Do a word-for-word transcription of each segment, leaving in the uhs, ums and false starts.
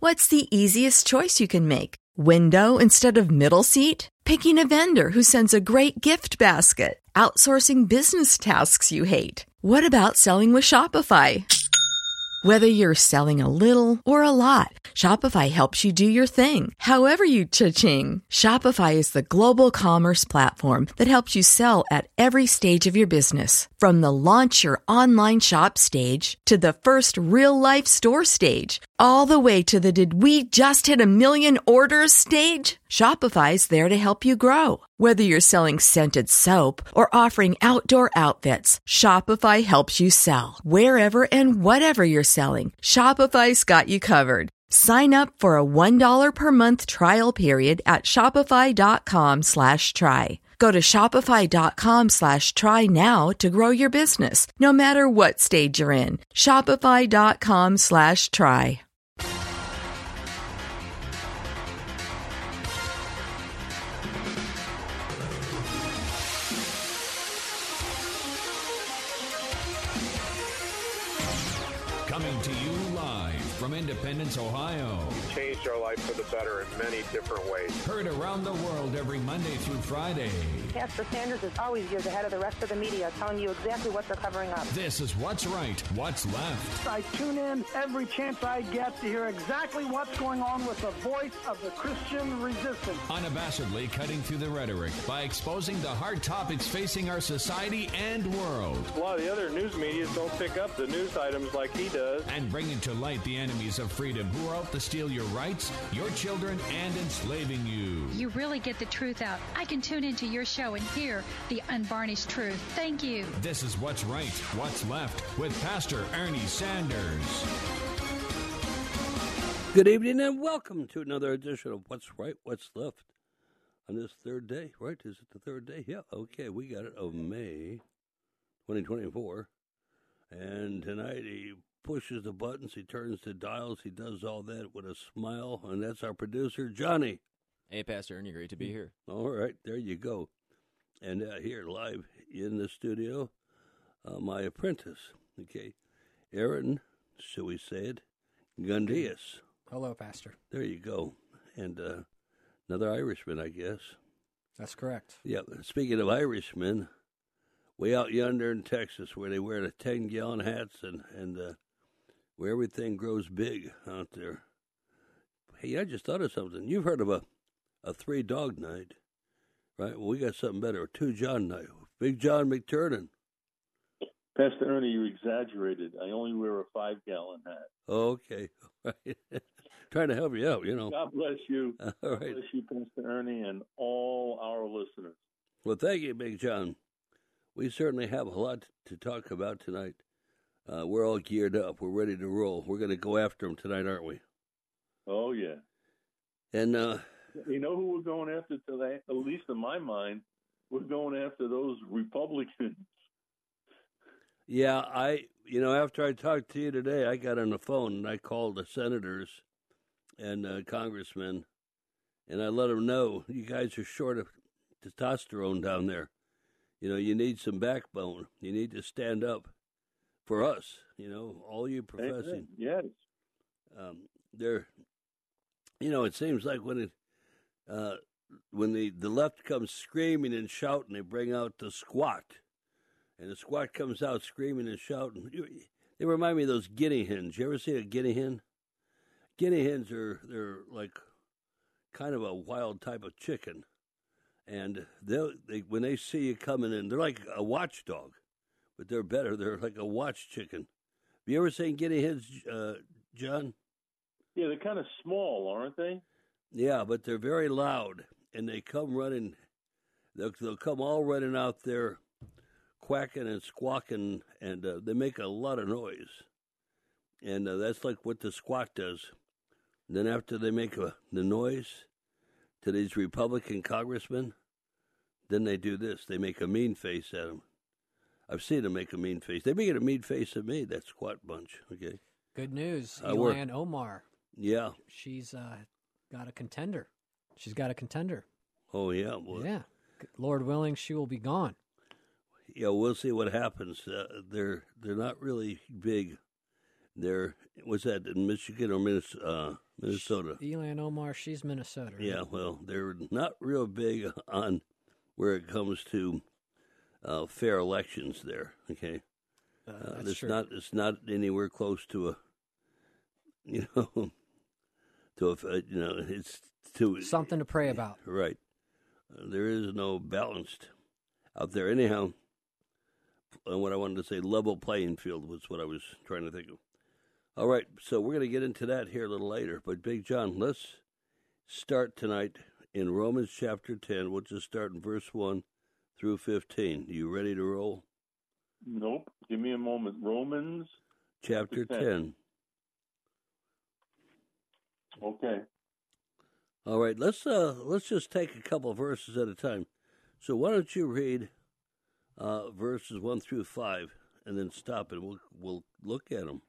What's the easiest choice you can make? Window instead of middle seat? Picking a vendor who sends a great gift basket? Outsourcing business tasks you hate? What about selling with Shopify? Whether you're selling a little or a lot, Shopify helps you do your thing, however you cha-ching. Shopify is the global commerce platform that helps you sell at every stage of your business. From the launch your online shop stage to the first real-life store stage, all the way to the did we just hit a million orders stage. Shopify's there to help you grow. Whether you're selling scented soap or offering outdoor outfits, Shopify helps you sell. Wherever and whatever you're selling, Shopify's got you covered. Sign up for a one dollar per month trial period at shopify.com slash try. Go to shopify.com slash try now to grow your business, no matter what stage you're in. Shopify.com slash try. Coming to you live from Independence, Ohio. Changed our life for the better in many different ways. Heard around the world every Monday through Friday. Pastor Sanders is always years ahead of the rest of the media, telling you exactly what they're covering up. This is What's Right, What's Left. I tune in every chance I get to hear exactly what's going on with the voice of the Christian resistance. Unabashedly cutting through the rhetoric by exposing the hard topics facing our society and world. A lot of the other news media don't pick up the news items like he does. And bringing to light the enemies of freedom who are out to steal your rights, your children, and enslaving you. You really get the truth out. I can tune into your show and hear the unvarnished truth. Thank you. This is What's Right, What's Left with Pastor Ernie Sanders. Good evening and welcome to another edition of What's Right, What's Left on this third day, right? Is it the third day? Yeah, okay, we got it, of May twenty twenty-four. And tonight he pushes the buttons, he turns the dials, he does all that with a smile, and that's our producer, Johnny. Hey, Pastor Ernie, great to be here. All right, there you go. And uh, here, live in the studio, uh, my apprentice, okay, Aaron, shall we say it, Gundius. Hello, Pastor. There you go. And uh, another Irishman, I guess. That's correct. Yeah, speaking of Irishmen, way out yonder in Texas where they wear the ten-gallon hats and, and uh, where everything grows big out there. Hey, I just thought of something. You've heard of a, a three-dog night, right? Well, we got something better, a two-John night. Big John McTurnan. Pastor Ernie, you exaggerated. I only wear a five-gallon hat. Okay. Trying to help you out, you know. God bless you. All God right. bless you, Pastor Ernie, and all our listeners. Well, thank you, Big John. We certainly have a lot to talk about tonight. Uh, we're all geared up. We're ready to roll. We're going to go after them tonight, aren't we? Oh, yeah. And uh, you know who we're going after today? At least in my mind, we're going after those Republicans. Yeah, I, you know, after I talked to you today, I got on the phone and I called the senators and uh, congressmen, and I let them know, you guys are short of testosterone down there. You know, you need some backbone. You need to stand up for us, you know, all you professing. Yes. Um, they're, you know, it seems like when it, uh, when the, the left comes screaming and shouting, they bring out the squat. And the squat comes out screaming and shouting. They remind me of those guinea hens. You ever see a guinea hen? Guinea hens are, they're like kind of a wild type of chicken. And they, they when they see you coming in, they're like a watchdog, but they're better. They're like a watch chicken. Have you ever seen guinea hens, uh, John? Yeah, they're kind of small, aren't they? Yeah, but they're very loud, and they come running. They'll, they'll come all running out there, quacking and squawking, and uh, they make a lot of noise. And uh, that's like what the squat does. And then after they make a, the noise to these Republican congressmen, then they do this. They make a mean face at them. I've seen them make a mean face. They make a mean face at me, that squat bunch. Okay. Good news. Uh, Ilhan Omar. Yeah. She's uh, got a contender. She's got a contender. Oh, yeah. Well, yeah. Lord willing, she will be gone. Yeah, we'll see what happens. Uh, they're they're not really big. They're, what's that, in Michigan or Minnesota? Uh, Minnesota. Elan Omar, she's Minnesota. Right? Yeah, well, they're not real big on where it comes to uh, fair elections there, okay? Uh, Uh, that's it's true. not it's not anywhere close to a, you know, to a, you know, it's to Something to pray about. Right. Uh, there is no balanced out there. Anyhow, uh, what I wanted to say, level playing field was what I was trying to think of. All right, so we're going to get into that here a little later. But, Big John, let's start tonight in Romans chapter ten. We'll just start in verse one through fifteen. You ready to roll? Nope. Give me a moment. Romans Chapter ten. ten. Okay. All right, let's uh, let's just take a couple of verses at a time. So why don't you read uh, verses one through five, and then stop and we'll we'll look at them.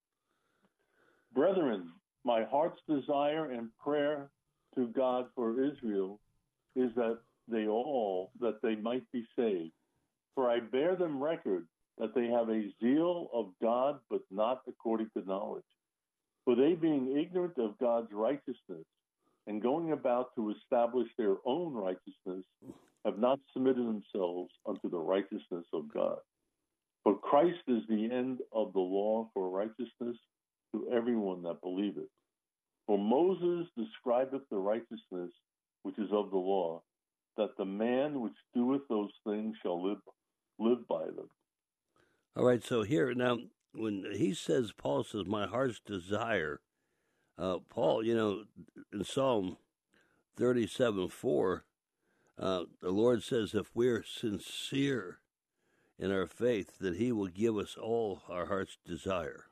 Brethren, my heart's desire and prayer to God for Israel is that they all, that they might be saved. For I bear them record that they have a zeal of God, but not according to knowledge. For they, being ignorant of God's righteousness and going about to establish their own righteousness, have not submitted themselves unto the righteousness of God. For Christ is the end of the law for righteousness to everyone that believeth. For Moses describeth the righteousness which is of the law, that the man which doeth those things shall live live by them. All right, so here now, when he says, Paul says, my heart's desire, uh, Paul, you know, in Psalm thirty-seven four, uh, the Lord says, if we're sincere in our faith, that he will give us all our heart's desire.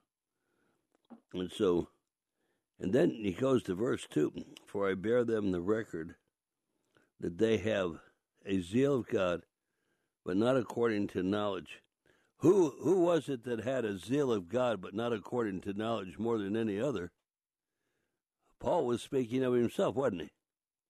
And so, and then he goes to verse two, for I bear them the record that they have a zeal of God, but not according to knowledge. Who who was it that had a zeal of God, but not according to knowledge more than any other? Paul was speaking of himself, wasn't he?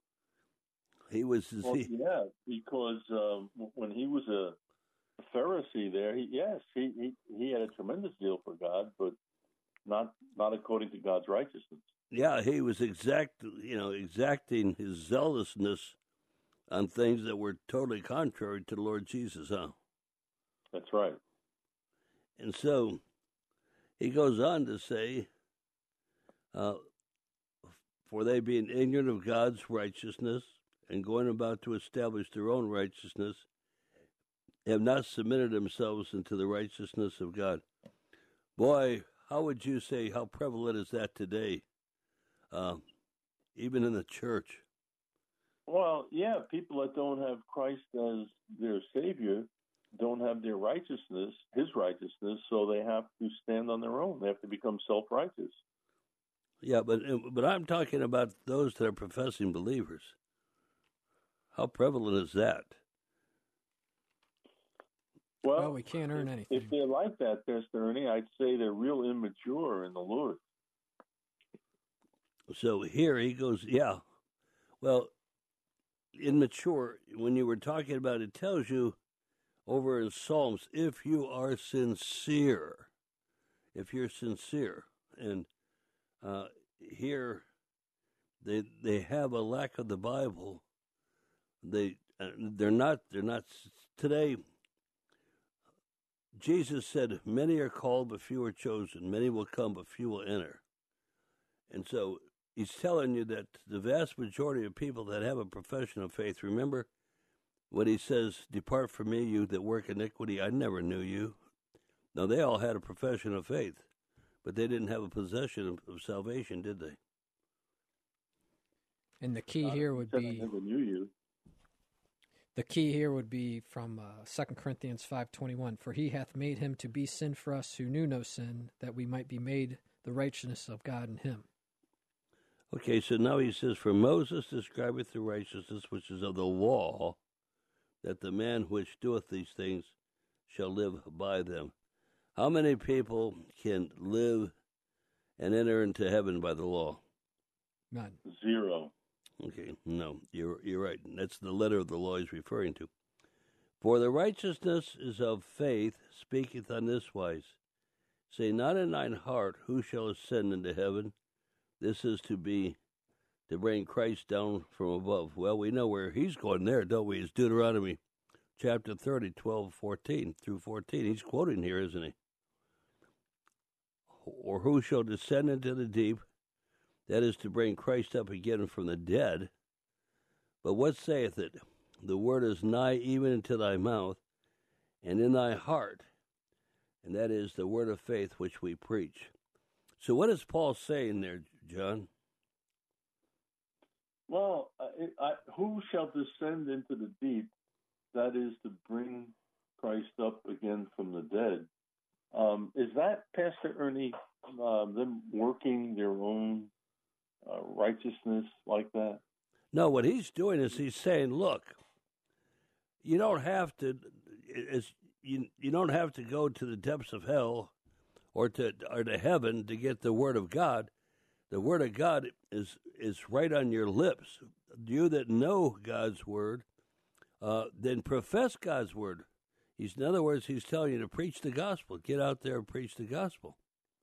He was. Well, he, yeah, because um, when he was a Pharisee there, he, yes, he, he, he had a tremendous zeal for God, but not not according to God's righteousness. Yeah, he was exact, you know, exacting his zealousness on things that were totally contrary to the Lord Jesus, huh? That's right. And so he goes on to say, uh, for they being ignorant of God's righteousness and going about to establish their own righteousness, have not submitted themselves into the righteousness of God. Boy, how would you say, how prevalent is that today, uh, even in the church? Well, yeah, people that don't have Christ as their Savior don't have their righteousness, his righteousness, so they have to stand on their own. They have to become self-righteous. Yeah, but but I'm talking about those that are professing believers. How prevalent is that? Well, well we can't earn anything. If they're like that, Pastor Ernie, I'd say they're real immature in the Lord. So here he goes, yeah, well, immature, when you were talking about, it tells you over in Psalms, if you are sincere, if you're sincere, and uh, here they they have a lack of the Bible. They uh, they're not they're not today. Jesus said, "Many are called, but few are chosen. Many will come, but few will enter." And so he's telling you that the vast majority of people that have a profession of faith, remember when he says, "Depart from me, you that work iniquity, I never knew you." Now, they all had a profession of faith, but they didn't have a possession of, of salvation, did they? And the key here would be... I never knew you. The key here would be from uh, Second Corinthians five twenty-one. For he hath made him to be sin for us who knew no sin, that we might be made the righteousness of God in him. Okay, so now he says, for Moses describeth the righteousness which is of the law, that the man which doeth these things shall live by them. How many people can live and enter into heaven by the law? None. Zero. Okay, no, you're you're right. That's the letter of the law he's referring to. For the righteousness is of faith, speaketh on this wise. Say not in thine heart, who shall ascend into heaven, this is to be to bring Christ down from above. Well, we know where he's going there, don't we? It's Deuteronomy chapter thirty, twelve, fourteen through fourteen. He's quoting here, isn't he? Or who shall descend into the deep? That is to bring Christ up again from the dead. But what saith it? The word is nigh even into thy mouth, and in thy heart. And that is the word of faith which we preach. So what is Paul saying there, John? Well, I, I, who shall descend into the deep? That is to bring Christ up again from the dead. Um, is that, Pastor Ernie, uh, them working their own uh, righteousness like that? No, what he's doing is he's saying, look, you don't have to, it's, you you don't have to go to the depths of hell or to or to heaven to get the Word of God. The Word of God is is right on your lips. You that know God's Word, uh, then profess God's Word. He's, in other words, he's telling you to preach the gospel. Get out there and preach the gospel.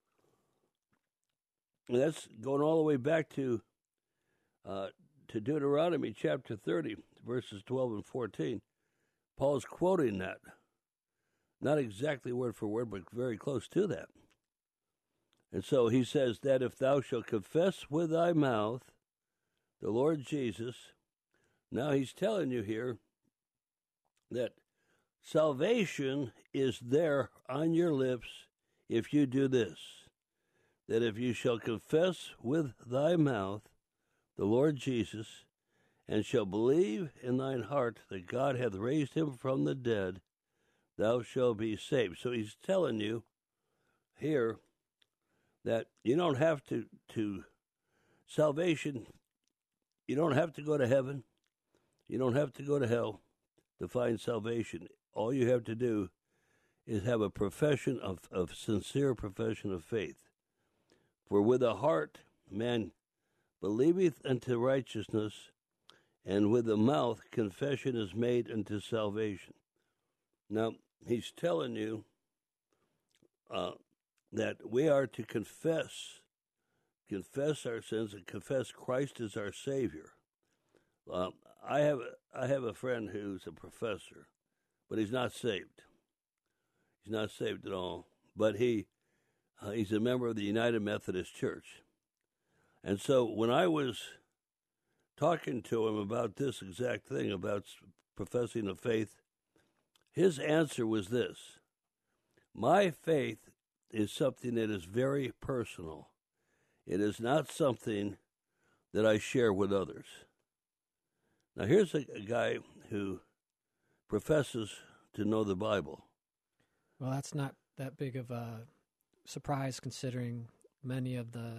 And that's going all the way back to uh, to Deuteronomy chapter thirty, verses twelve and fourteen. Paul's quoting that. Not exactly word for word, but very close to that. And so he says that if thou shalt confess with thy mouth the Lord Jesus, now he's telling you here that salvation is there on your lips if you do this, that if you shall confess with thy mouth the Lord Jesus, and shall believe in thine heart that God hath raised him from the dead, thou shalt be saved. So he's telling you here that you don't have to, to salvation, you don't have to go to heaven, you don't have to go to hell to find salvation. All you have to do is have a profession of, of sincere profession of faith. For with the heart man believeth unto righteousness, and with the mouth confession is made unto salvation. Now, he's telling you uh, that we are to confess, confess our sins and confess Christ as our Savior. Uh, I have I have a friend who's a professor, but he's not saved. He's not saved at all. But he uh, he's a member of the United Methodist Church. And so when I was talking to him about this exact thing, about professing the faith, his answer was this: my faith is something that is very personal. It is not something that I share with others. Now, here's a, a guy who professes to know the Bible. Well, that's not that big of a surprise, considering many of the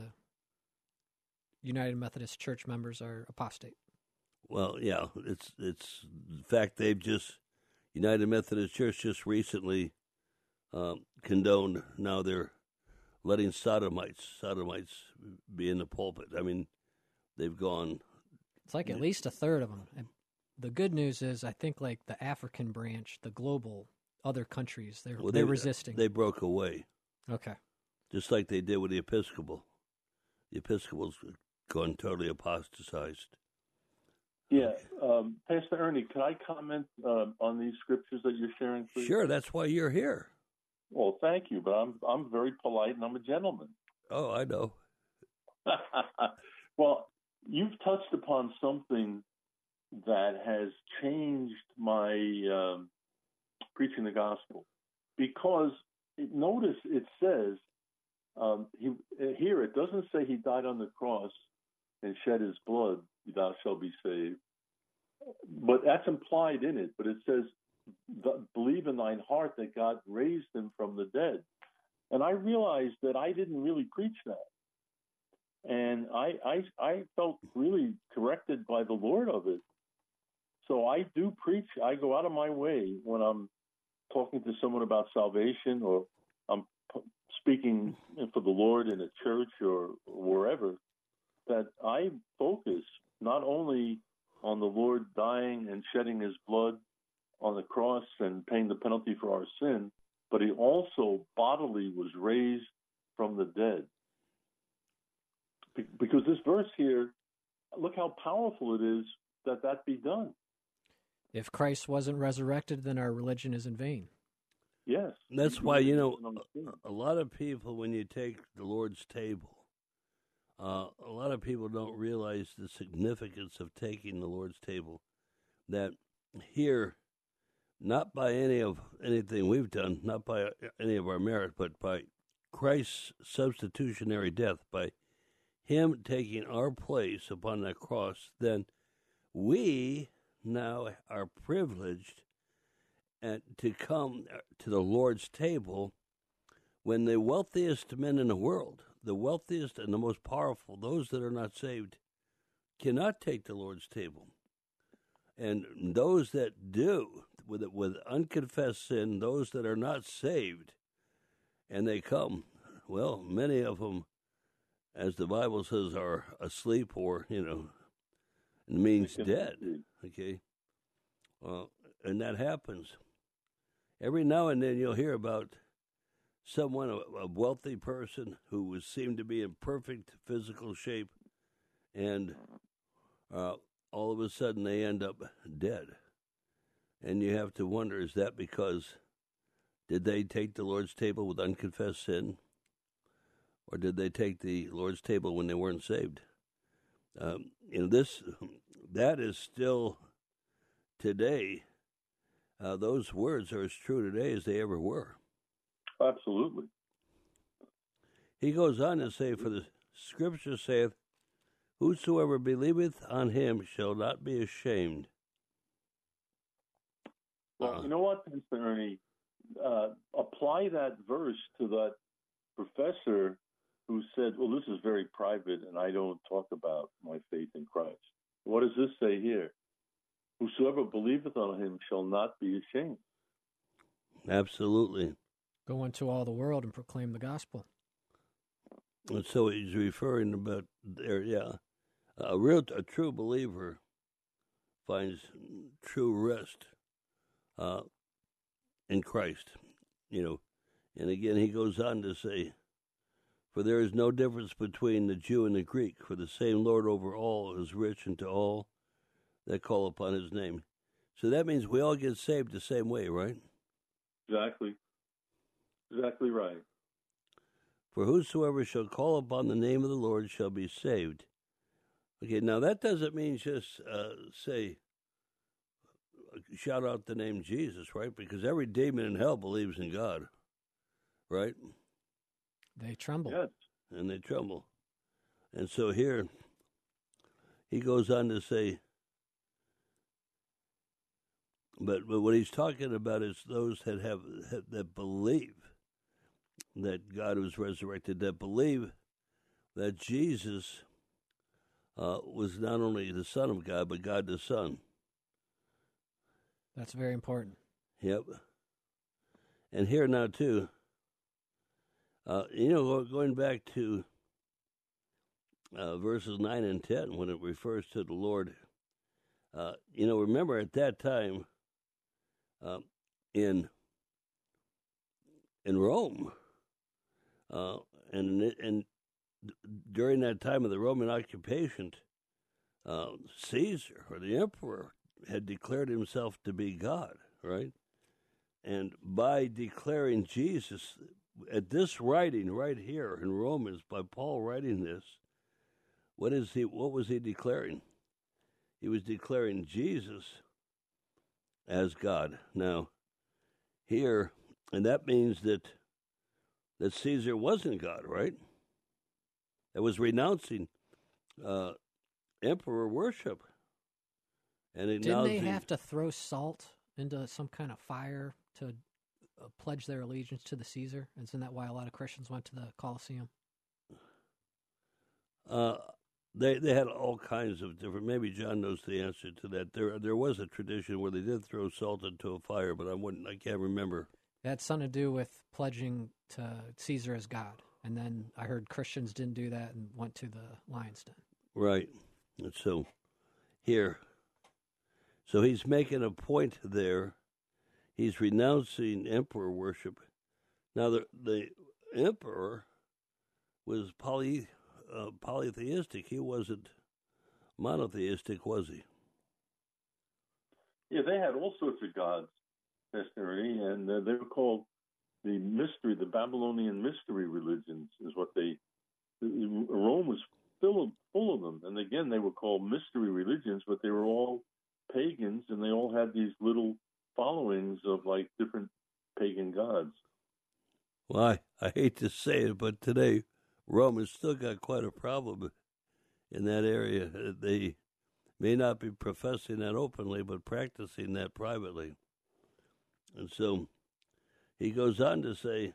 United Methodist Church members are apostate. Well, yeah, it's it's in fact they've just United Methodist Church just recently um, condoned. Now they're letting sodomites sodomites be in the pulpit. I mean, they've gone. It's like at least a third of them. And the good news is, I think, like the African branch, the global other countries, they're well, they're they, resisting. They broke away. Okay. Just like they did with the Episcopal. The Episcopals gone totally apostatized. Yeah, um, Pastor Ernie, could I comment uh, on these scriptures that you're sharing, please? Sure, that's why you're here. Well, thank you, but I'm I'm very polite and I'm a gentleman. Oh, I know. Well, you've touched upon something that has changed my um, preaching the gospel, because it, notice it says um, he, here it doesn't say he died on the cross and shed his blood, thou shalt be saved. But that's implied in it. But it says, believe in thine heart that God raised him from the dead. And I realized that I didn't really preach that. And I, I, I felt really corrected by the Lord of it. So I do preach. I go out of my way when I'm talking to someone about salvation, or I'm speaking for the Lord in a church or wherever, that I focus not only on the Lord dying and shedding his blood on the cross and paying the penalty for our sin, but he also bodily was raised from the dead. because this verse here, look how powerful it is that that be done. If Christ wasn't resurrected, then our religion is in vain. Yes. That's why, you know, a, a lot of people, when you take the Lord's table, uh, a lot of people don't realize the significance of taking the Lord's table. That here, not by any of anything we've done, not by any of our merit, but by Christ's substitutionary death, by Him taking our place upon that cross, then we now are privileged and to come to the Lord's table when the wealthiest men in the world, the wealthiest and the most powerful, those that are not saved, cannot take the Lord's table. And those that do, with with unconfessed sin, those that are not saved, and they come, well, many of them, as the Bible says, are asleep or, you know, it means dead, okay? Uh, and that happens. Every now and then you'll hear about someone, a, a wealthy person who was seemed to be in perfect physical shape, and uh, all of a sudden they end up dead. And you have to wonder, is that because did they take the Lord's table with unconfessed sin? Or did they take the Lord's table when they weren't saved? Um, you know, this, that is still today. Uh, those words are as true today as they ever were. Absolutely. He goes on to say, for the Scripture saith, whosoever believeth on him shall not be ashamed. Well, uh, you know what, Mister Ernie? Uh, apply that verse to that professor who said, well, this is very private and I don't talk about my faith in Christ. What does this say here? Whosoever believeth on him shall not be ashamed. Absolutely. Go into all the world and proclaim the gospel. And so he's referring about there, yeah. A real, a true believer finds true rest uh, in Christ, you know. And again, he goes on to say, for there is no difference between the Jew and the Greek, for the same Lord over all is rich unto all that call upon his name. So that means we all get saved the same way, right? Exactly. Exactly right. For whosoever shall call upon the name of the Lord shall be saved. Okay, now that doesn't mean just uh, say, shout out the name Jesus, right? Because every demon in hell believes in God, right? They tremble. Yes. And they tremble. And so here, he goes on to say, but, but what he's talking about is those that have that believe that God was resurrected, that believe that Jesus uh, was not only the Son of God, but God the Son. That's very important. Yep. And here now, too, uh, you know, going back to uh, verses nine and ten, when it refers to the Lord, uh, you know, remember at that time, Uh, in in Rome, uh, and and during that time of the Roman occupation, uh, Caesar or the emperor had declared himself to be God, right? And by declaring Jesus, at this writing right here in Romans, by Paul writing this, what is he? What was he declaring? He was declaring Jesus as God. Now, here, and that means that that Caesar wasn't God, right? It was renouncing uh, emperor worship. And didn't they have to throw salt into some kind of fire to uh, pledge their allegiance to the Caesar? Isn't that why a lot of Christians went to the Colosseum? Uh, They they had all kinds of different. Maybe John knows the answer to that. There there was a tradition where they did throw salt into a fire, but I wouldn't. I can't remember. It had something to do with pledging to Caesar as God, and then I heard Christians didn't do that and went to the lion's den. Right, and so here, so he's making a point there. He's renouncing emperor worship. Now the the emperor was poly uh, polytheistic. He wasn't monotheistic, was he? Yeah, they had all sorts of gods, Pastor Ernie, and uh, they were called the mystery, the Babylonian mystery religions is what they, Rome was full of, full of them. And again, they were called mystery religions, but they were all pagans, and they all had these little followings of like different pagan gods. Well, I, I hate to say it, but today Rome has still got quite a problem in that area. They may not be professing that openly, but practicing that privately. And so he goes on to say,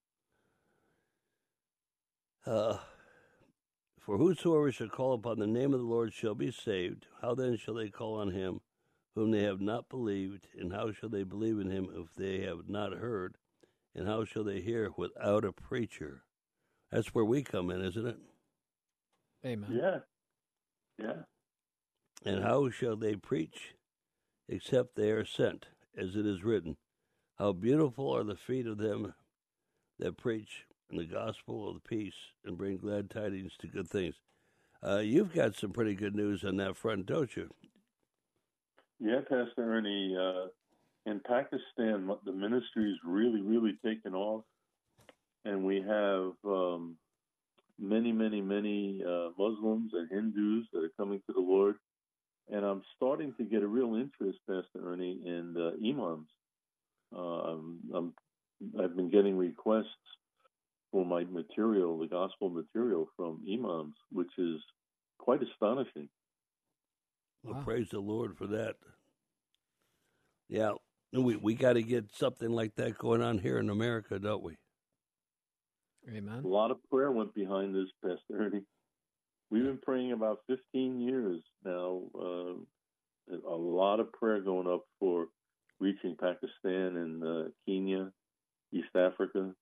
uh, for whosoever shall call upon the name of the Lord shall be saved. How then shall they call on him whom they have not believed? And how shall they believe in him if they have not heard? And how shall they hear without a preacher? That's where we come in, isn't it? Amen. Yeah. Yeah. And how shall they preach except they are sent, as it is written? How beautiful are the feet of them that preach in the gospel of peace and bring glad tidings to good things. Uh, you've got some pretty good news on that front, don't you? Yeah, Pastor Ernie. Uh, in Pakistan, the ministry is really, really taken off. And we have um, many, many, many uh, Muslims and Hindus that are coming to the Lord. And I'm starting to get a real interest, Pastor Ernie, in uh, imams. Uh, I'm, I've been getting requests for my material, the gospel material, from imams, which is quite astonishing. Well, Wow. praise the Lord for that. Yeah, we we got to get something like that going on here in America, don't we? Amen. A lot of prayer went behind this, Pastor Ernie. We've been praying about fifteen years now. Uh, a lot of prayer going up for reaching Pakistan and uh, Kenya, East Africa.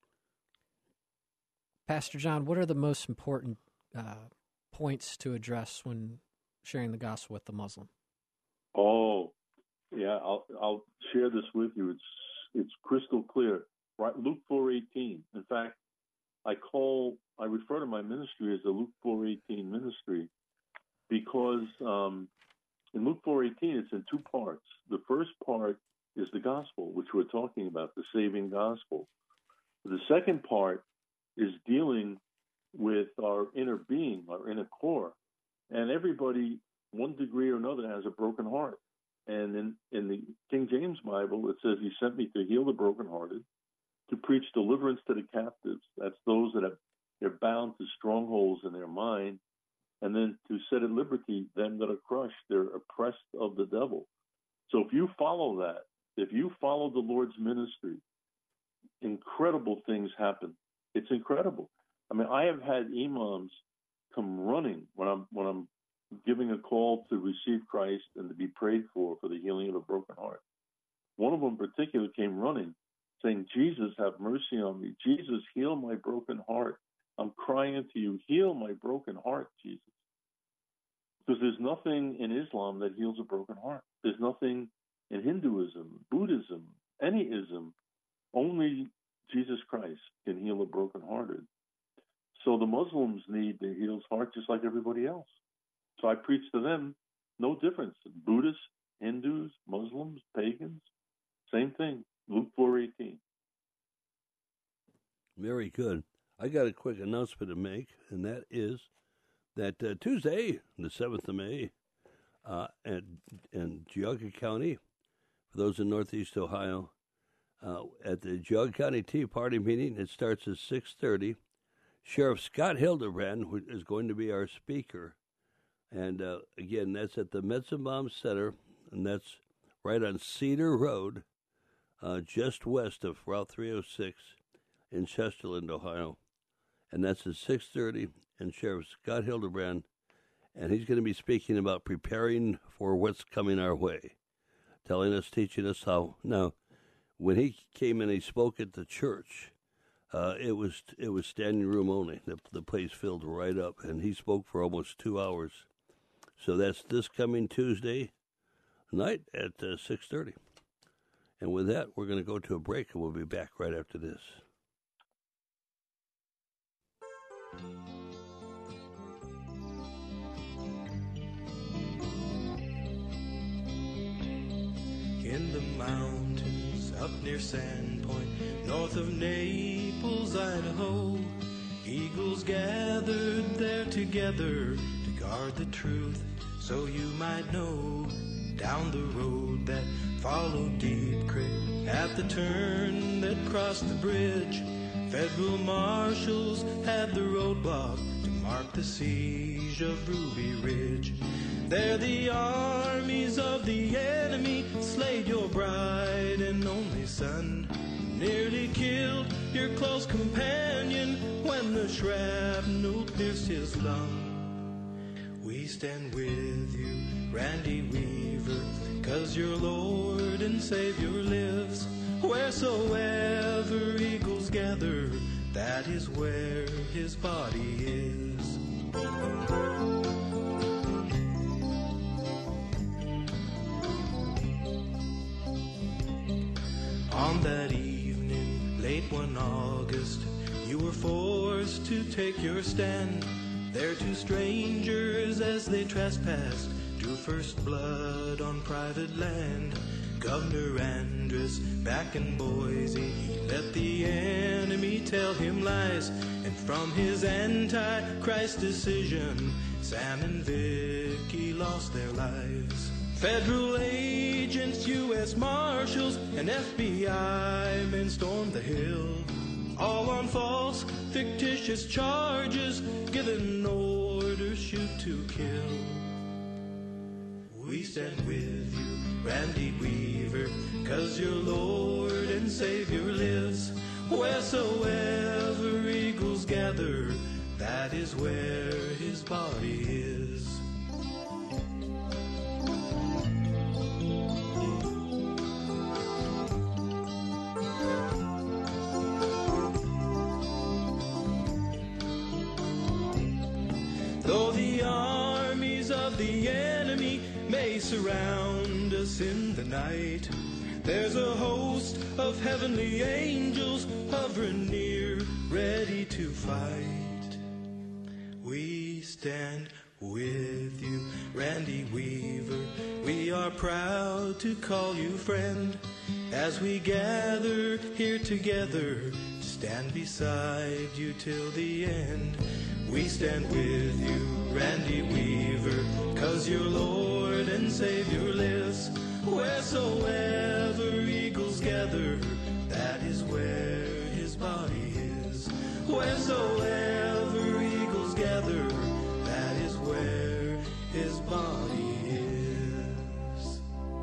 Pastor John, what are the most important uh, points to address when sharing the gospel with the Muslim? Oh, yeah, I'll I'll share this with you. It's it's crystal clear. Right, Luke four eighteen. In fact, I call I refer to my ministry as the Luke four eighteen ministry because um, in Luke four eighteen it's in two parts. The first part is the gospel, which we're talking about, the saving gospel. The second part is dealing with our inner being, our inner core. And everybody, one degree or another, has a broken heart. And in, in the King James Bible, it says he sent me to heal the brokenhearted, to preach deliverance to the captives. That's those that have, they're bound to strongholds in their mind, and then to set at liberty them that are crushed. They're oppressed of the devil. So if you follow that, if you follow the Lord's ministry, incredible things happen. It's incredible. I mean, I have had imams come running when I'm when I'm giving a call to receive Christ and to be prayed for for the healing of a broken heart. One of them in particular came running, saying, "Jesus, have mercy on me. Jesus, heal my broken heart. I'm crying to you. Heal my broken heart, Jesus." Because there's nothing in Islam that heals a broken heart. There's nothing in Hinduism, Buddhism, any ism. Only Jesus Christ can heal a brokenhearted. So the Muslims need the healed heart just like everybody else. So I preach to them, no difference. Buddhists, Hindus, Muslims, pagans, same thing. Luke four eighteen. Very good. I got a quick announcement to make, and that is that uh, Tuesday, the seventh of May, uh, at, in Geauga County, for those in Northeast Ohio, uh, at the Geauga County Tea Party meeting, it starts at six thirty. Sheriff Scott Hildebrand who is going to be our speaker. And, uh, again, that's at the Metzenbaum Center, and that's right on Cedar Road, uh, just west of Route three oh six in Chesterland, Ohio. And that's at six thirty, and Sheriff Scott Hildebrand, and he's going to be speaking about preparing for what's coming our way, telling us, teaching us how. Now, when he came in, he spoke at the church. Uh, it was it was standing room only. The, the place filled right up, and he spoke for almost two hours. So that's this coming Tuesday night at uh, six thirty. And with that, we're going to go to a break, and we'll be back right after this. in the mountains up near Sandpoint, north of Naples, Idaho. Eagles gathered there together to guard the truth, so you might know. Down the road that followed Deep Creek, at the turn that crossed the bridge, federal marshals had the roadblock to mark the siege of Ruby Ridge. There the armies of the enemy slayed your bride and only son, nearly killed your close companion when the shrapnel pierced his lung. We stand with you, Randy Weaver, 'cause your Lord and Savior lives. Wheresoever eagles gather, that is where his body is. On that evening, late one August, you were forced to take your stand. There two strangers, as they trespassed, drew first blood on private land. Governor Andrus, back in Boise, he let the enemy tell him lies, and from his anti-Christ decision, Sam and Vicky lost their lives. Federal agents, U S Marshals, and F B I men stormed the Hill, all on false, fictitious charges, given orders, shoot to kill. We stand with you, Randy Weaver, 'cause your Lord and Savior lives. Wheresoever eagles gather, that is where his body is. Though the armies of the enemy may surround us in the night, there's a host of heavenly angels hovering near, ready to fight. We stand with you, Randy Weaver. We are proud to call you friend, as we gather here together to stand beside you till the end. We stand with you, Randy Weaver, 'cause your Lord and Savior lives. Wheresoever eagles gather, that is where his body is. Wheresoever eagles gather, that is where his body is.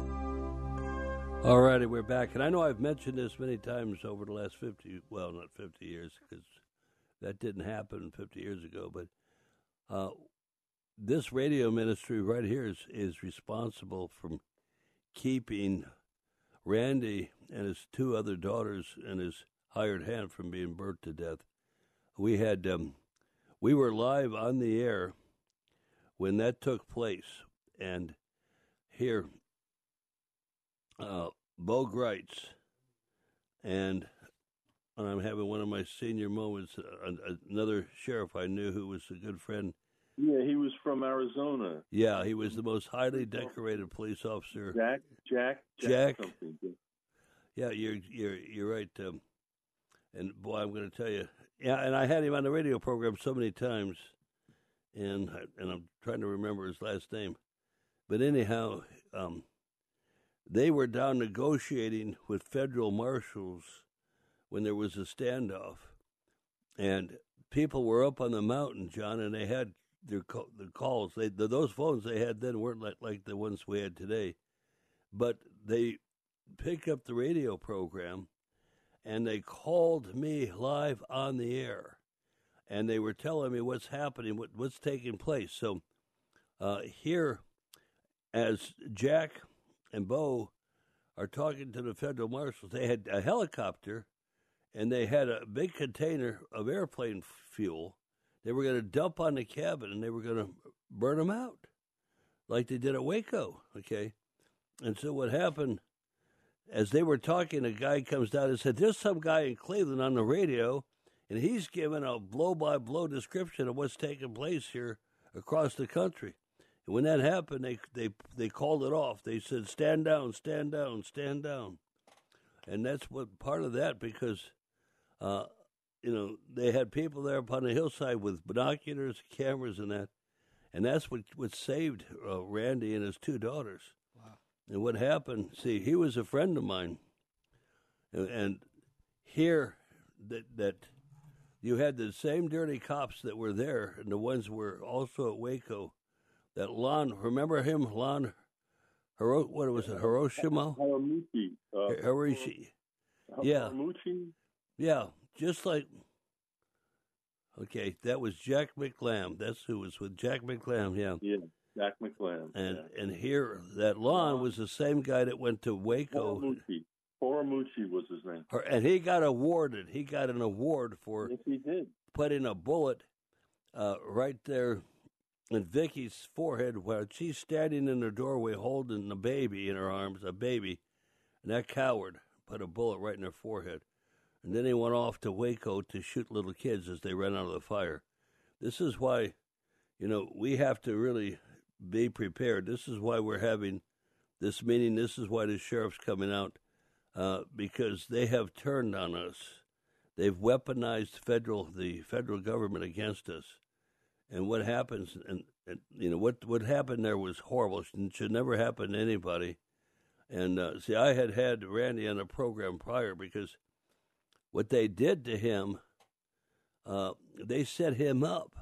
All righty, we're back. And I know I've mentioned this many times over the last fifty, well, not fifty years, because that didn't happen fifty years ago. But uh, this radio ministry right here is, is responsible for keeping Randy and his two other daughters and his hired hand from being burnt to death. We had, um, we were live on the air when that took place, and here, uh, Bo Greitz, and, and I'm having one of my senior moments. Uh, another sheriff I knew who was a good friend. Yeah, he was from Arizona. Yeah, he was the most highly decorated police officer. Jack, Jack, Jack. Jack something. Yeah, you're you're you're right. Um, and boy, I'm going to tell you. Yeah, and I had him on the radio program so many times, and and I'm trying to remember his last name. But anyhow, um, they were down negotiating with federal marshals when there was a standoff, and people were up on the mountain, John, and they had their the calls. They the, those phones they had then weren't like, like the ones we had today, but they picked up the radio program, and they called me live on the air, and they were telling me what's happening, what what's taking place. So uh, here, as Jack and Bo are talking to the federal marshals, they had a helicopter, and they had a big container of airplane fuel. They were going to dump on the cabin, and they were going to burn them out, like they did at Waco, okay? And so what happened, as they were talking, a guy comes down and said, there's some guy in Cleveland on the radio, and he's giving a blow-by-blow description of what's taking place here across the country. And when that happened, they they they called it off. They said, "Stand down, stand down, stand down," and that's what part of that because, uh, you know, they had people there up on the hillside with binoculars, cameras, and that, and that's what what saved uh, Randy and his two daughters. Wow! And what happened? See, he was a friend of mine, and, and here that that you had the same dirty cops that were there, and the ones were also at Waco. That Lon, remember him, Lon, Hiro, what was it, Hiroshima? Haramuchi. Uh, Hiroshi. Yeah. Haramuchi? Yeah, just like, okay, that was Jack McLam. That's who was with Jack McLam, yeah. Yeah, Jack McLam. And yeah. and here, that Lon was the same guy that went to Waco. Haramuchi. Haramuchi was his name. And he got awarded. He got an award for yes, he did. putting a bullet uh, right there in Vicky's forehead while she's standing in the doorway holding a baby in her arms, a baby, and that coward put a bullet right in her forehead. And then he went off to Waco to shoot little kids as they ran out of the fire. This is why, you know, we have to really be prepared. This is why we're having this meeting. This is why the sheriff's coming out, uh, because they have turned on us. They've weaponized federal the federal government against us. And what happens, and, and you know, what, what happened there was horrible. It should never happen to anybody. And, uh, see, I had had Randy on a program prior because what they did to him, uh, they set him up.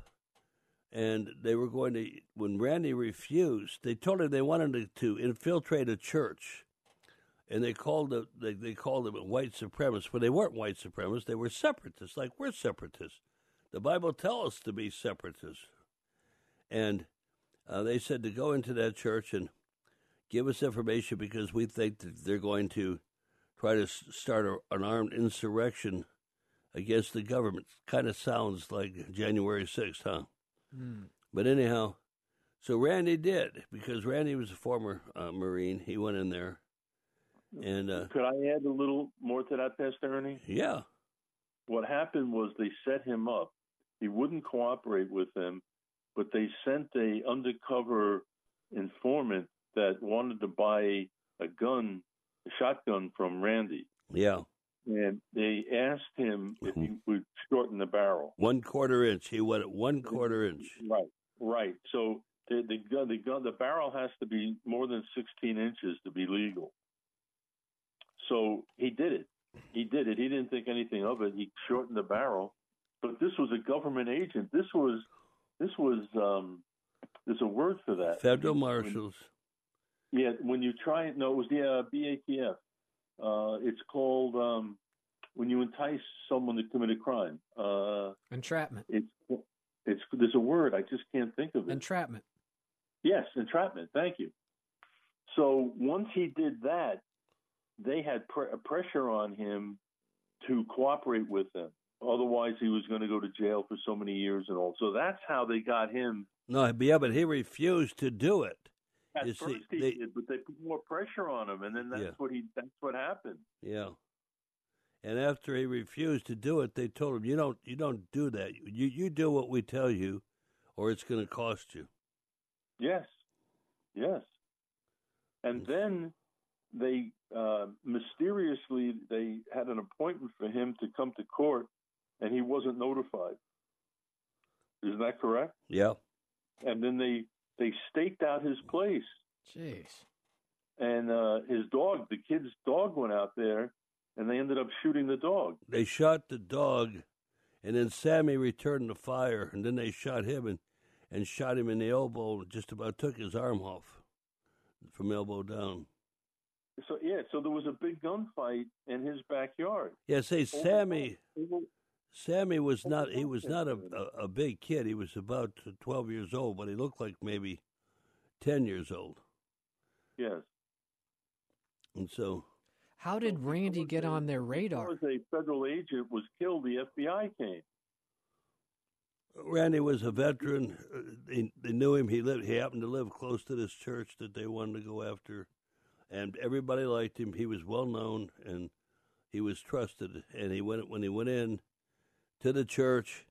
And they were going to, when Randy refused, they told him they wanted to, to infiltrate a church. And they called it, they, they called them white supremacists. But they weren't white supremacists. They were separatists, like we're separatists. The Bible tells us to be separatists. And uh, they said to go into that church and give us information because we think that they're going to try to start a, an armed insurrection against the government. Kind of sounds like January sixth, huh? Mm. But anyhow, so Randy did, because Randy was a former uh, Marine. He went in there. And uh, could I add a little more to that, Pastor Ernie? Yeah. What happened was they set him up. He wouldn't cooperate with them, but they sent a undercover informant that wanted to buy a gun, a shotgun from Randy. Yeah. And they asked him if he would shorten the barrel. One quarter inch. He went at one quarter inch. Right, right. So the the gun, the gun, the barrel has to be more than sixteen inches to be legal. So he did it. He did it. He didn't think anything of it. He shortened the barrel. But this was a government agent. This was, this was, um, there's a word for that. Federal marshals. When, yeah, when you try it, no, it was the uh, B A T F. Uh, it's called um, when you entice someone to commit a crime. Uh, entrapment. It's, it's, there's a word, I just can't think of it. Entrapment. Yes, entrapment. Thank you. So once he did that, they had pr- pressure on him to cooperate with them. Otherwise, he was going to go to jail for so many years and all. So that's how they got him. No, yeah, but he refused to do it. At you first see, he they, did, but they put more pressure on him, and then that's yeah. what he. That's what happened. Yeah. And after he refused to do it, they told him, "You don't, you don't do that. You, you do what we tell you, or it's going to cost you." Yes, yes. And then they uh, mysteriously they had an appointment for him to come to court, and he wasn't notified. Isn't that correct? Yeah. And then they they staked out his place. Jeez. And uh, his dog, the kid's dog, went out there, and they ended up shooting the dog. They shot the dog, and then Sammy returned the fire, and then they shot him and, and shot him in the elbow, just about took his arm off from elbow down. So, yeah, so there was a big gunfight in his backyard. Yeah, say, Sammy... Sammy was not, he was not a, a, a big kid. He was about twelve years old, but he looked like maybe ten years old. Yes. And so. How did Randy get on their radar? Because a federal agent was killed, the F B I came. Randy was a veteran. They, they knew him. He lived, he happened to live close to this church that they wanted to go after. And everybody liked him. He was well known and he was trusted. And he went, when he went in to the church,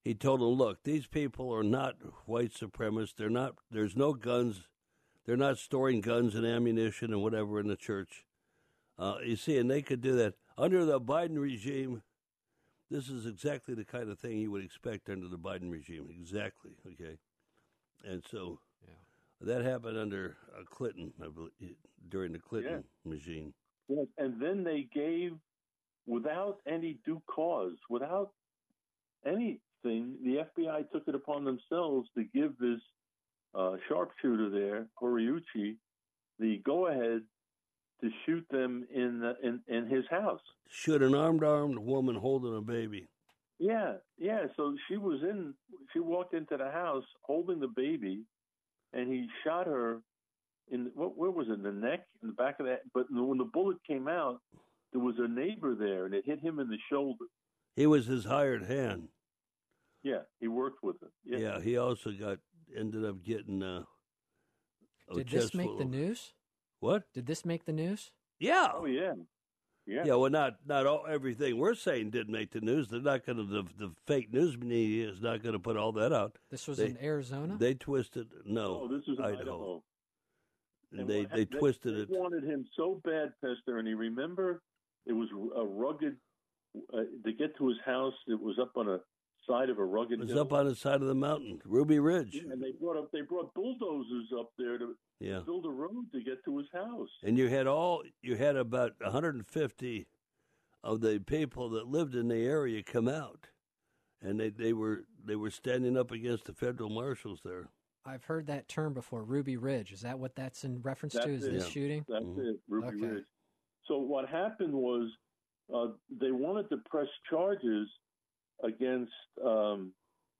he told them, look, these people are not white supremacists. They're not. There's no guns. They're not storing guns and ammunition and whatever in the church. Uh, you see, and they could do that. Under the Biden regime, this is exactly the kind of thing you would expect under the Biden regime. Exactly, okay? And so yeah. that happened under uh, Clinton, I believe, during the Clinton yeah. regime. Yes, and then they gave, without any due cause, without anything, the F B I took it upon themselves to give this uh, sharpshooter there, Horiuchi, the go-ahead to shoot them in, the, in in his house. Shoot an armed armed woman holding a baby. Yeah, yeah. So she was in. She walked into the house holding the baby, and he shot her in what? Where was it? In the neck, in the back of that. But when the bullet came out, there was a neighbor there, and it hit him in the shoulder. He was his hired hand. Yeah, he worked with him. Yeah, yeah he also got ended up getting. Uh, Did this make the news? What? Did this make the news? Yeah. Oh, yeah. Yeah. Yeah, well, not not all, everything we're saying did make the news. They're not going to, the, the fake news media is not going to put all that out. This was they, in Arizona? They twisted, no. Oh, this was in Idaho. Idaho. And they, they, they they twisted they it. They wanted him so bad, Pester, and you remember it was a rugged, uh, to get to his house, it was up on a side of a rugged It was hill. up on the side of the mountain, Ruby Ridge. Yeah, and they brought up, they brought bulldozers up there to yeah. build a road to get to his house. And you had all, you had about one hundred fifty of the people that lived in the area come out, and they, they were they were standing up against the federal marshals there. I've heard that term before, Ruby Ridge. Is that what that's in reference that's to? Is it. this yeah. shooting? That's mm-hmm. it, Ruby okay. Ridge. So what happened was uh, they wanted to press charges against, um,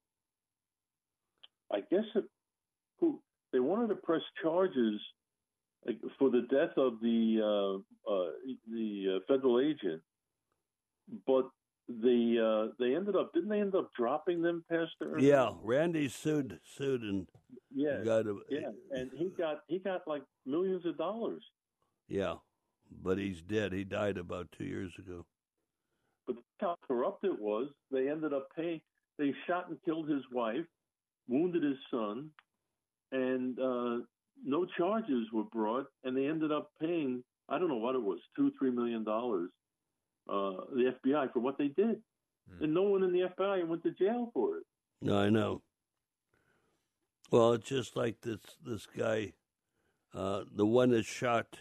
I guess, it, who they wanted to press charges for the death of the uh, uh, the uh, federal agent, but they uh, they ended up didn't they end up dropping them, Pastor? Yeah, Randy sued sued and yeah, got a, yeah, and he got he got like millions of dollars. Yeah, but he's dead. He died about two years ago. But how corrupt it was, they ended up paying. They shot and killed his wife, wounded his son, and uh, no charges were brought. And they ended up paying, I don't know what it was, two, three million dollars, uh, the F B I for what they did. Mm. And no one in the F B I went to jail for it. No, I know. Well, it's just like this this guy, uh, the one that shot.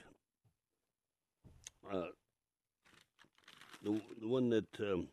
Uh, The, the one that, um,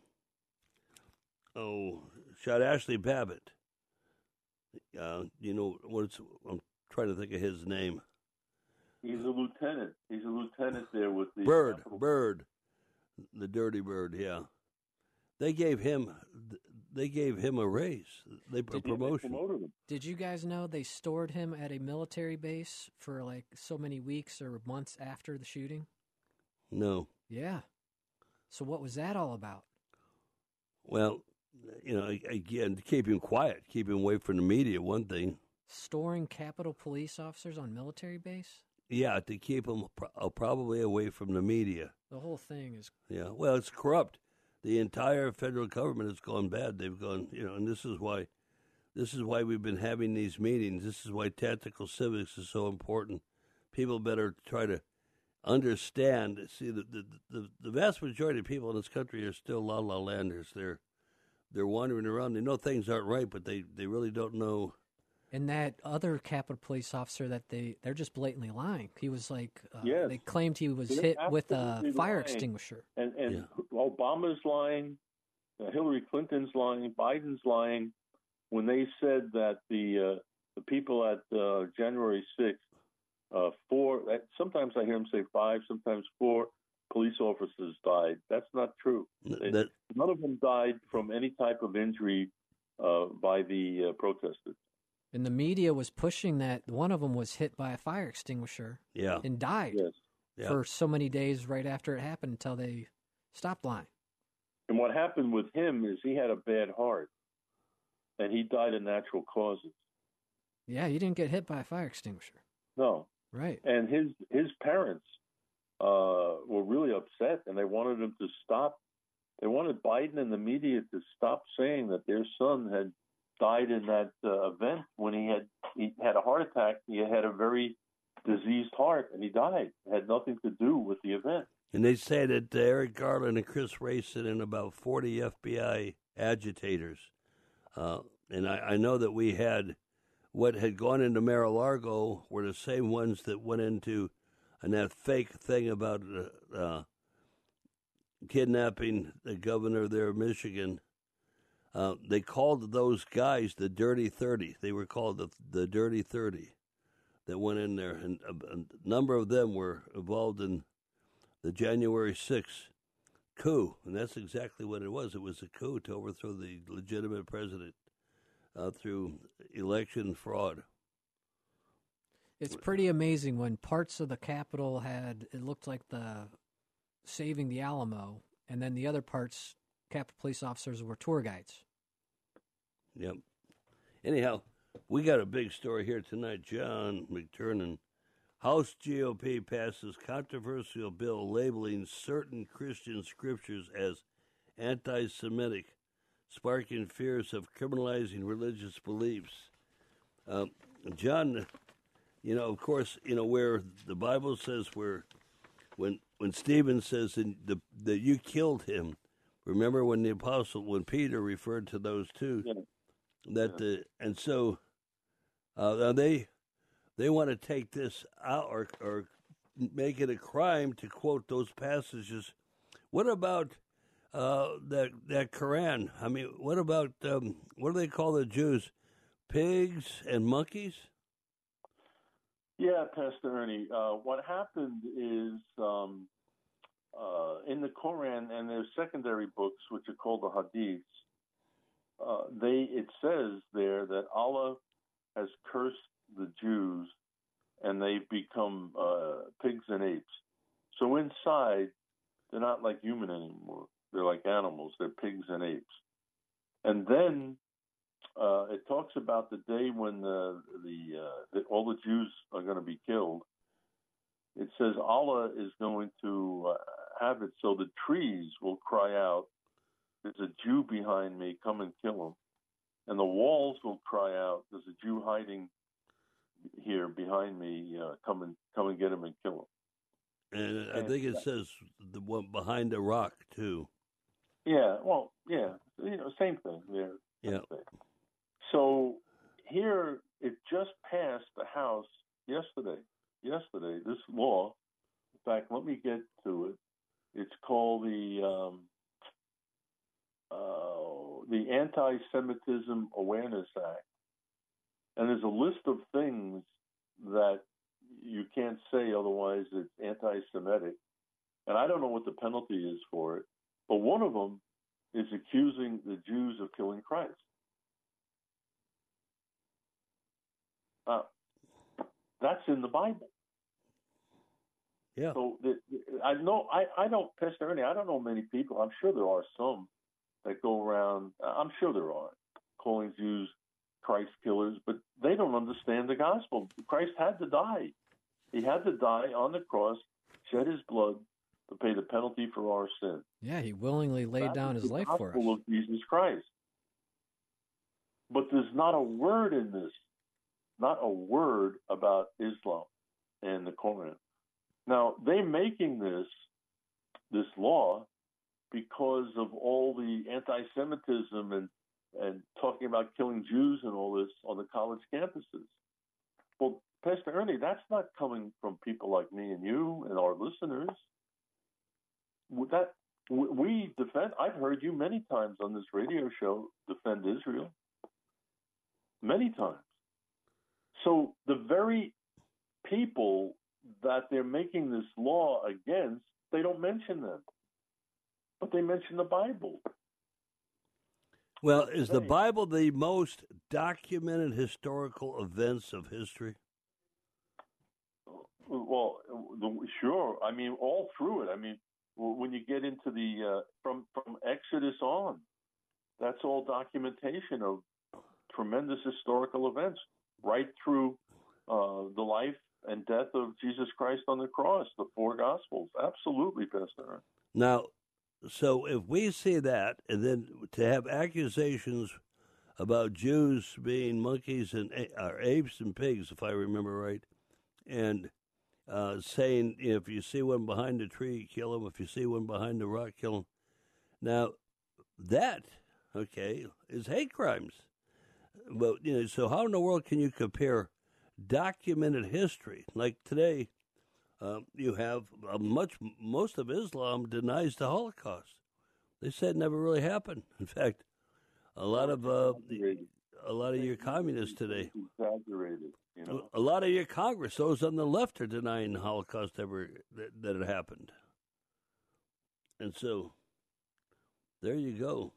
oh, shot Ashley Babbitt. Uh, you know, what's, I'm trying to think of his name. He's a lieutenant. He's a lieutenant there with the... Bird, Capitol. Bird, the dirty bird, yeah. They gave him, they gave him a raise, they, a promotion. They Did you guys know they stored him at a military base for like so many weeks or months after the shooting? No. Yeah. So what was that all about? Well, you know, again, to keep him quiet, keep him away from the media, one thing. Storing Capitol police officers on military base? Yeah, to keep them pro- probably away from the media. The whole thing is... Yeah, well, it's corrupt. The entire federal government has gone bad. They've gone, you know, and this is why, this is why we've been having these meetings. This is why tactical civics is so important. People better try to understand. See, the, the the the vast majority of people in this country are still la la landers. They're they're wandering around. They know things aren't right, but they, they really don't know. And that other Capitol police officer that they they're just blatantly lying. He was like, uh, yes. they claimed he was They're hit with a fire lying. extinguisher. And and Yeah. Obama's lying, uh, Hillary Clinton's lying, Biden's lying when they said that the uh, the people at uh, January sixth. Uh, four. Sometimes I hear them say five. Sometimes four police officers died. That's not true. They, That, none of them died from any type of injury uh, by the uh, protesters. And the media was pushing that one of them was hit by a fire extinguisher yeah, and died Yes. yeah. for so many days right after it happened until they stopped lying. And what happened with him is he had a bad heart, and he died of natural causes. Yeah, you didn't get hit by a fire extinguisher. No. Right. And his his parents uh, were really upset, and they wanted him to stop They wanted Biden and the media to stop saying that their son had died in that uh, event when he had he had a heart attack. He had a very diseased heart, and he died. It had nothing to do with the event. And they say that uh, Eric Garland and Chris Wray sent in about forty F B I agitators. Uh, and I, I know that we had what had gone into Mar-a-Lago were the same ones that went into and that fake thing about uh, uh, kidnapping the governor there of Michigan. Uh, they called those guys the Dirty thirty. They were called the, the Dirty thirty that went in there. And a, a number of them were involved in the January sixth coup. And that's exactly what it was. It was a coup to overthrow the legitimate president uh, through election fraud. It's pretty amazing when parts of the Capitol had, it looked like the saving the Alamo, and then the other parts, Capitol police officers were tour guides. Yep. Anyhow, we got a big story here tonight. John McTernan. House G O P passes controversial bill labeling certain Christian scriptures as anti-Semitic, sparking fears of criminalizing religious beliefs. Uh, John, you know, of course, you know, where the Bible says where when when Stephen says in the, that you killed him, remember when the apostle, when Peter referred to those two, yeah. that yeah. the and so uh, they they want to take this out or or make it a crime to quote those passages. What about uh, that that Quran? I mean, what about um, what do they call the Jews? Pigs and monkeys? Yeah, Pastor Ernie. Uh, what happened is um, uh, in the Quran and their secondary books, which are called the Hadiths, uh, they it says there that Allah has cursed the Jews and they've become uh, pigs and apes. So inside, they're not like human anymore. They're like animals. They're pigs and apes. And then Uh, it talks about the day when the, the, uh, the all the Jews are going to be killed. It says Allah is going to uh, have it so the trees will cry out, "There's a Jew behind me, come and kill him." And the walls will cry out, "There's a Jew hiding here behind me, uh, come and come and get him and kill him." And I think it says the one behind the rock too. Yeah, well, yeah, you know, same thing there. Yeah. Thing. So here, it just passed the House yesterday. Yesterday, this law. In fact, let me get to it. It's called the um, uh, the Anti-Semitism Awareness Act, and there's a list of things that you can't say otherwise it's anti-Semitic. And I don't know what the penalty is for it, but one of them is accusing the Jews of killing Christ. Uh, that's in the Bible. Yeah. So the, I know I, I don't, Pastor Ernie, I don't know many people. I'm sure there are some that go around. I'm sure there are calling Jews Christ killers, but they don't understand the gospel. Christ had to die. He had to die on the cross, shed his blood to pay the penalty for our sin. Yeah, he willingly laid that down his life for us. The gospel of Jesus Christ. But there's not a word in this. Not a word about Islam and the Quran. Now, they're making this this law because of all the anti-Semitism and, and talking about killing Jews and all this on the college campuses. Well, Pastor Ernie, that's not coming from people like me and you and our listeners. That we defend. I've heard you many times on this radio show defend Israel. Many times. So the very people that they're making this law against, they don't mention them, but they mention the Bible. Well, is the Bible the most documented historical events of history? Well, sure. I mean, all through it. I mean, when you get into the uh, from from Exodus on, that's all documentation of tremendous historical events. Right through uh, the life and death of Jesus Christ on the cross, the four Gospels. Absolutely, Pastor. Now, so if we see that, and then to have accusations about Jews being monkeys and or apes and pigs, if I remember right, and uh, saying, you know, if you see one behind a tree, kill him. If you see one behind a rock, kill him. Now, that, okay, is hate crimes. But, you know, so how in the world can you compare documented history? Like today, uh, you have uh, much, most of Islam denies the Holocaust. They said it never really happened. In fact, a lot of uh, a lot of your communists today, exaggerated. You know, a lot of your Congress, those on the left, are denying the Holocaust ever that, that it happened. And so, there you go.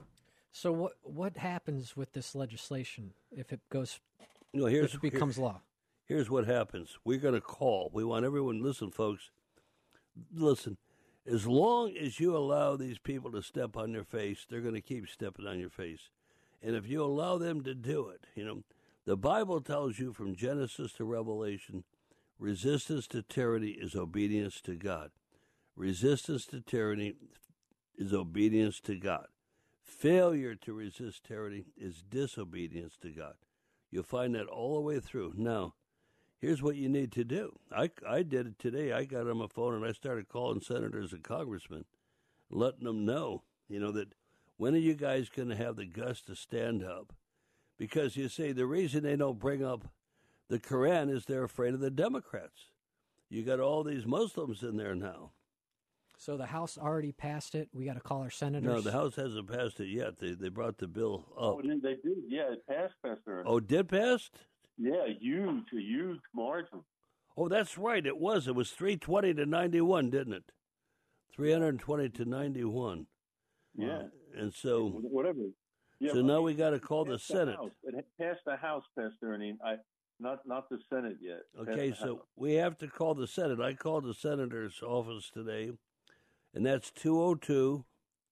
So what what happens with this legislation if it goes? You know, here's, if it becomes here, law. Here's what happens. We're going to call. We want everyone. Listen, folks. Listen. As long as you allow these people to step on your face, they're going to keep stepping on your face. And if you allow them to do it, you know, the Bible tells you from Genesis to Revelation, resistance to tyranny is obedience to God. Resistance to tyranny is obedience to God. Failure to resist tyranny is disobedience to God. You'll find that all the way through. Now, here's what you need to do. I, I did it today. I got on my phone and I started calling senators and congressmen, letting them know, you know, that when are you guys going to have the guts to stand up? Because you see, the reason they don't bring up the Quran is they're afraid of the Democrats. You got all these Muslims in there now. So the House already passed it. We got to call our senators. No, the House hasn't passed it yet. They they brought the bill up. Oh, they did. Yeah, it passed, Pastor. Oh, did pass? Yeah, huge, a huge margin. Oh, that's right. It was. It was three twenty to ninety-one, didn't it? three hundred twenty to ninety-one. Yeah. And so, whatever. Yeah, so now we got to call the Senate. The it passed the House, Pastor, and I not not the Senate yet. Okay, so House. We have to call the Senate. I called the senator's office today, and that's two oh two,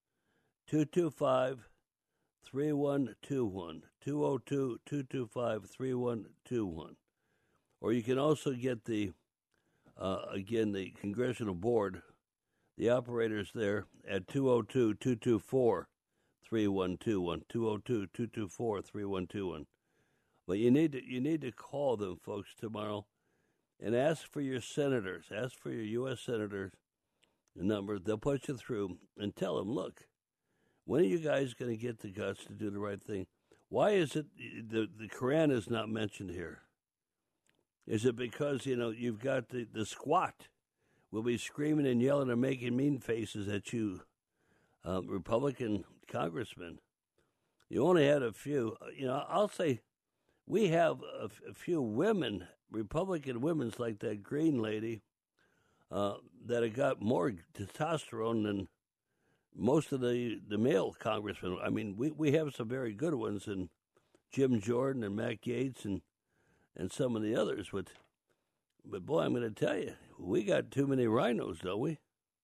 two two five, three one two one. two oh two, two two five, three one two one. Or you can also get the, uh, again, the Congressional Board, the operators there at two oh two, two two four, three one two one, two oh two, two two four, three one two one. But you need to, you need to call them, folks, tomorrow and ask for your senators, ask for your U S senators number. They'll put you through and tell them, look, when are you guys going to get the guts to do the right thing? Why is it the, the Quran is not mentioned here? Is it because, you know, you've got the, the squat will be screaming and yelling and making mean faces at you, uh, Republican congressmen? You only had a few. You know, I'll say we have a, a few women, Republican women like that Green lady, uh, that have got more testosterone than most of the, the male congressmen. I mean, we, we have some very good ones, and Jim Jordan and Matt Gaetz and and some of the others. But, but boy, I'm going to tell you, we got too many rhinos, don't we?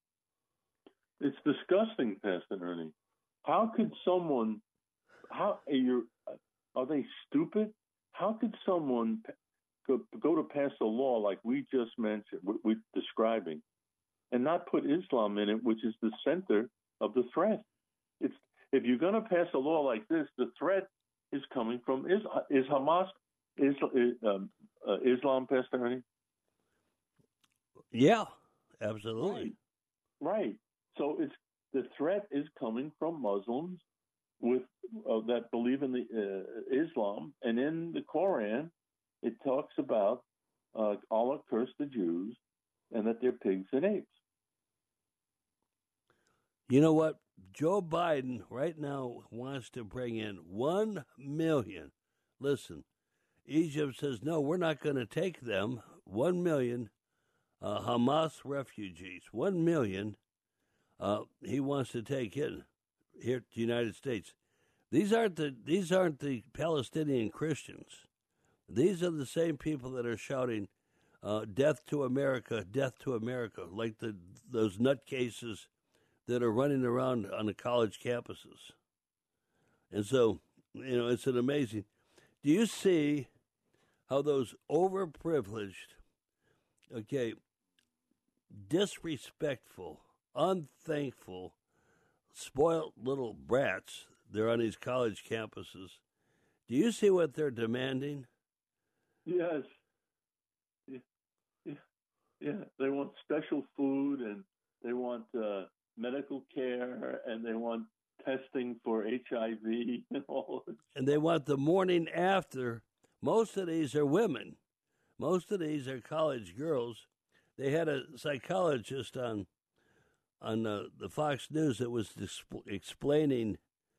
It's disgusting, Pastor Ernie. How could someone, how are, you, are they stupid? How could someone go, go to pass a law like we just mentioned, we're describing, and not put Islam in it, which is the center of the threat? It's if you're going to pass a law like this, the threat is coming from is, is Hamas, is, um, uh, Islam, Pastor Ernie? Yeah, absolutely. Right. right. So it's the threat is coming from Muslims with uh, that believe in the uh, Islam, and in the Quran, it talks about uh, Allah cursed the Jews and that they're pigs and apes. You know what? Joe Biden right now wants to bring in one million. Listen, Egypt says, no, we're not going to take them. One million uh, Hamas refugees. One million uh, he wants to take in here to the United States. These aren't the these aren't the Palestinian Christians. These are the same people that are shouting, uh, "Death to America! Death to America!" Like the those nutcases that are running around on the college campuses. And so, you know, it's an amazing. Do you see how those overprivileged, okay, disrespectful, unthankful spoiled little brats. They're on these college campuses. Do you see what they're demanding? Yes. Yeah. Yeah. yeah. They want special food, and they want uh, medical care, and they want testing for H I V and all of it. And they want the morning after. Most of these are women. Most of these are college girls. They had a psychologist on on uh, the Fox News that was disp- explaining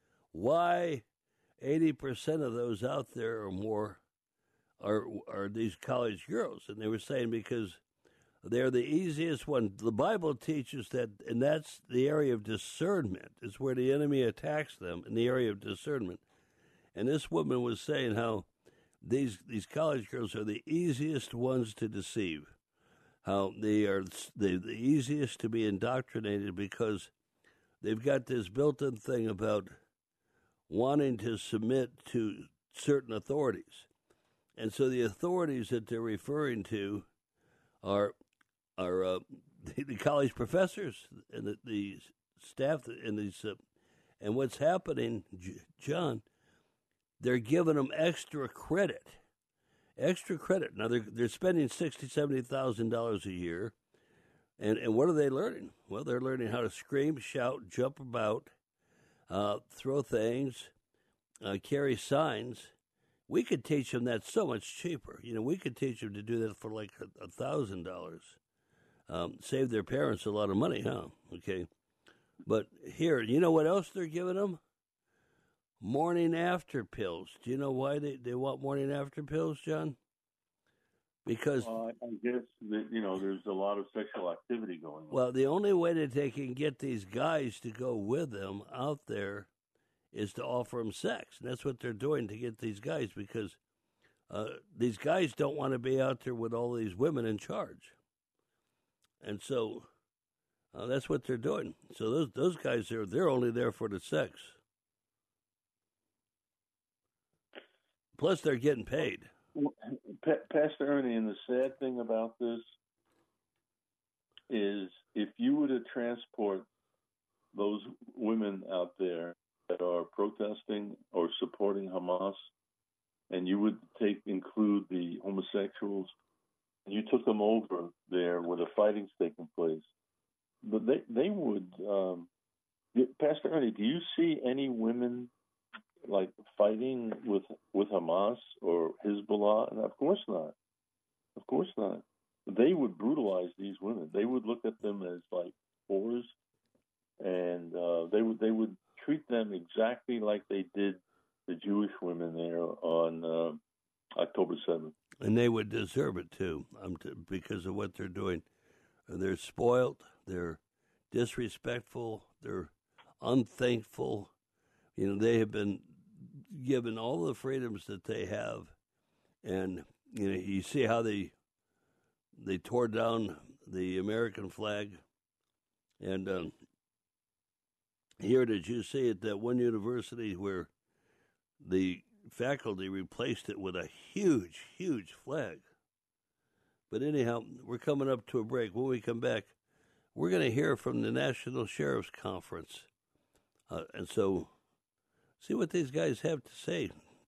why eighty percent of those out there or more are are these college girls. And they were saying because they're the easiest one. The Bible teaches that, and that's the area of discernment. It's where the enemy attacks them, in the area of discernment. And this woman was saying how these these college girls are the easiest ones to deceive, how they are the, the easiest to be indoctrinated because they've got this built-in thing about wanting to submit to certain authorities. And so the authorities that they're referring to are are uh, the, the college professors and the, the staff and these uh, and what's happening, John, they're giving them extra credit, extra credit. Now they're they're spending sixty, seventy thousand dollars a year, and and what are they learning? Well, they're learning how to scream, shout, jump about, uh, throw things, uh, carry signs. We could teach them that so much cheaper. You know, we could teach them to do that for like a thousand dollars. Um, save their parents a lot of money, huh? Okay. But here, you know what else they're giving them? Morning after pills. Do you know why they, they want morning after pills, John? Because... Uh, I guess, that, you know, there's a lot of sexual activity going on. Well, the only way that they can get these guys to go with them out there is to offer them sex. And that's what they're doing to get these guys, because uh, these guys don't want to be out there with all these women in charge. And so uh, that's what they're doing. So those those guys, are they're only there for the sex. Plus, they're getting paid. Pa- Pastor Ernie, and the sad thing about this is if you were to transport those women out there that are protesting or supporting Hamas, and you would take include the homosexuals, and you took them over there where the fighting's taking place, but they they would. Um, Pastor Ernie, do you see any women like fighting with with Hamas or Hezbollah? And of course not. Of course not. They would brutalize these women. They would look at them as like whores, and uh, they would they would treat them exactly like they did the Jewish women there on uh, October seventh. And they would deserve it too, um, to, because of what they're doing. They're spoiled. They're disrespectful. They're unthankful. You know, they have been given all the freedoms that they have, and you know, you see how they they tore down the American flag, and um, here, did you see at that one university where the faculty replaced it with a huge, huge flag? But anyhow, we're coming up to a break. When we come back, we're going to hear from the National Sheriff's Conference, uh, and so see what these guys have to say.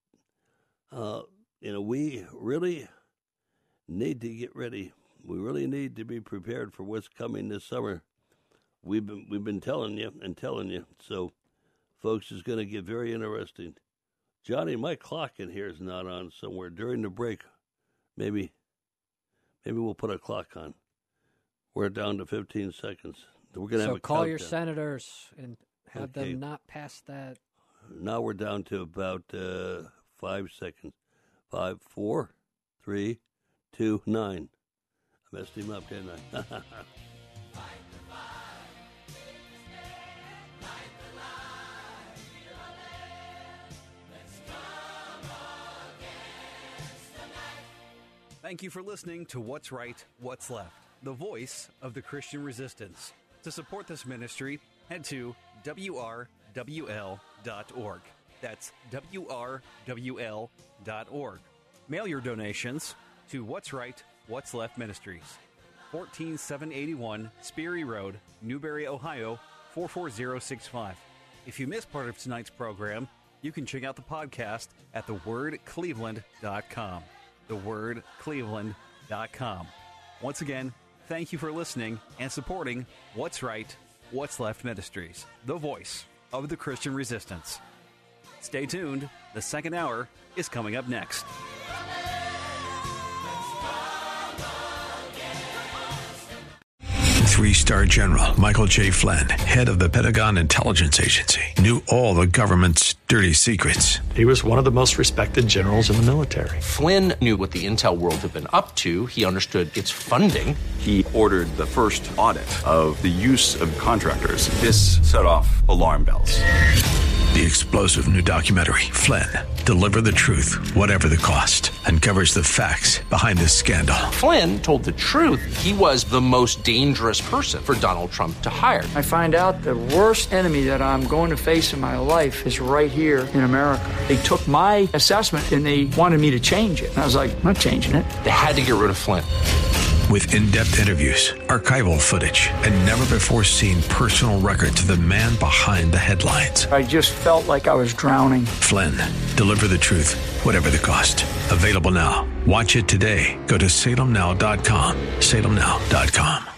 Uh, you know, we really need to get ready. We really need to be prepared for what's coming this summer. We've been we've been telling you and telling you. So, folks, it's going to get very interesting. Johnny, my clock in here is not on somewhere. During the break, maybe maybe we'll put a clock on. We're down to fifteen seconds. We're going to so have a call countdown. your senators and have Okay. them not pass that. Now we're down to about uh, five seconds. Five, four, three, two, nine. I messed him up, didn't I? Thank you for listening to What's Right, What's Left, the voice of the Christian resistance. To support this ministry, head to W R W L dot org. That's W R W L dot org. Mail your donations to What's Right, What's Left Ministries, one four seven eight one Speary Road, Newberry, Ohio, four four zero six five. If you missed part of tonight's program, you can check out the podcast at the word cleveland dot com. the word cleveland dot com. Once again, thank you for listening and supporting What's Right, What's Left Ministries, the voice of the Christian resistance. Stay tuned. The second hour is coming up next. Three-star General Michael J. Flynn, head of the Pentagon Intelligence Agency, knew all the government's dirty secrets. He was one of the most respected generals in the military. Flynn knew what the intel world had been up to. He understood its funding. He ordered the first audit of the use of contractors. This set off alarm bells. The explosive new documentary, Flynn, Deliver the Truth, Whatever the Cost, uncovers the facts behind this scandal. Flynn told the truth. He was the most dangerous person for Donald Trump to hire. I find out the worst enemy that I'm going to face in my life is right here in America. They took my assessment and they wanted me to change it. And I was like, I'm not changing it. They had to get rid of Flynn. With in-depth interviews, archival footage, and never-before-seen personal records of the man behind the headlines. I just felt like I was drowning. Flynn, Deliver the Truth, Whatever the Cost. Available now. Watch it today. Go to salem now dot com. salem now dot com.